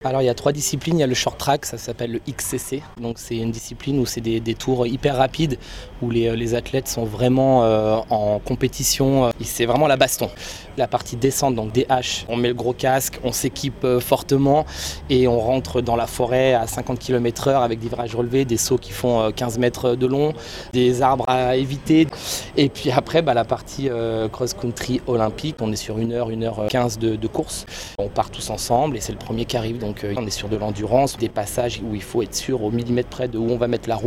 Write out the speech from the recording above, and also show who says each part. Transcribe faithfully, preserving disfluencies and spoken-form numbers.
Speaker 1: Alors il y a trois disciplines, il y a le short track, ça s'appelle le X C C, donc c'est une discipline où c'est des, des tours hyper rapides, où les, les athlètes sont vraiment euh, en compétition, euh, c'est vraiment la baston. La partie descente, donc D H, on met le gros casque, on s'équipe euh, fortement et on rentre dans la forêt à cinquante kilomètres heure avec des virages relevés, des sauts qui font euh, quinze mètres de long, des arbres à éviter. Et puis après, bah, la partie euh, cross-country olympique, on est sur une heure, une heure quinze de, de course. On part tous ensemble et c'est le premier qui arrive. Donc euh, on est sur de l'endurance, des passages où il faut être sûr au millimètre près de où on va mettre la roue.